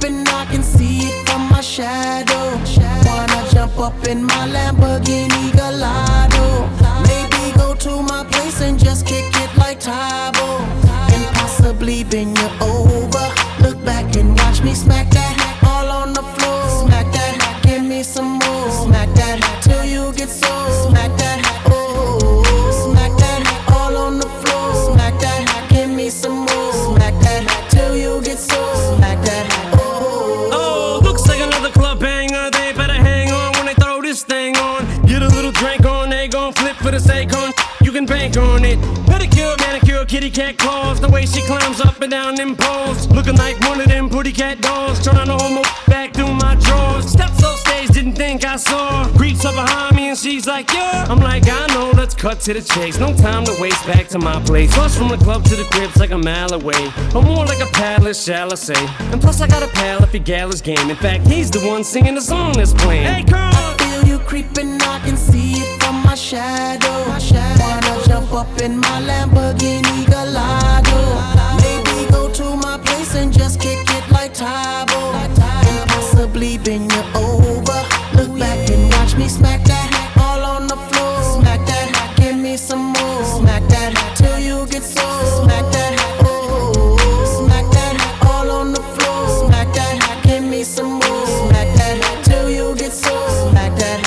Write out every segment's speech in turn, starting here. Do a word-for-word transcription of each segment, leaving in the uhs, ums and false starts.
creeping, I can see it from my shadow. Wanna jump up in my Lamborghini Gallardo. Maybe go to my place and just kick it like Tybo. And possibly bend you over. Look back and watch me smack that all on the floor. Smack that, give me some more. Smack that till you get so. Smack that, oh. Smack that all on the floor. Smack that, give me some more. Smack that till you get so. Smack that, oh. Oh, looks like another club banger. They better hang on when they throw this thing on. Get a little drink on, they gon' flip for the sake on. You can bank on it. Pedicure, manicure, kitty cat claws. The way she climbs up and down them poles, looking like one of them pretty cat dolls. Turn on the homo back through my drawers. Steps off stage, didn't think I saw. Creeps up behind me and she's like, yeah. I'm like, I know, let's cut to the chase. No time to waste, back to my place. Plus from the club to the crib's like a mile away, or more like a palace, shall I say. And plus I got a pal if your gal is game. In fact, he's the one singing the song that's playing. Hey, girl! I feel you creeping, I can see it from my shadow. Wanna jump up in my Lamborghini Gallardo. Maybe go to my place and just kick it like Tybo. And possibly bend you over. Look back and watch me smack that all on the floor. Smack that, give me some more. Smack that till you get so. Smack that, oh. Smack that all on the floor. Smack that, give me some more. Smack that till you get so. Smack that,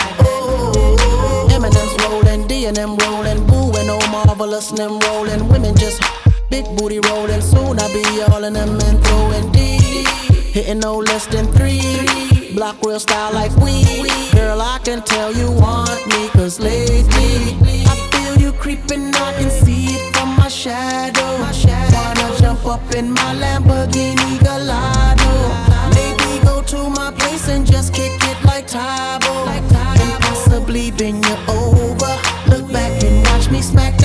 oh. Eminem's rolling, D and M rolling, Boo and oh marvelous and them rolling. Women just big booty rolling. Soon I be all in them and throwing D. Hitting no less than three. Block real style like we. Girl, I can tell you want me, cause lately I feel you creeping, I can see it from my shadow. Wanna jump up in my Lamborghini Gallardo. Maybe go to my place and just kick it like Tybo. And possibly bend you over. Look back and watch me smack that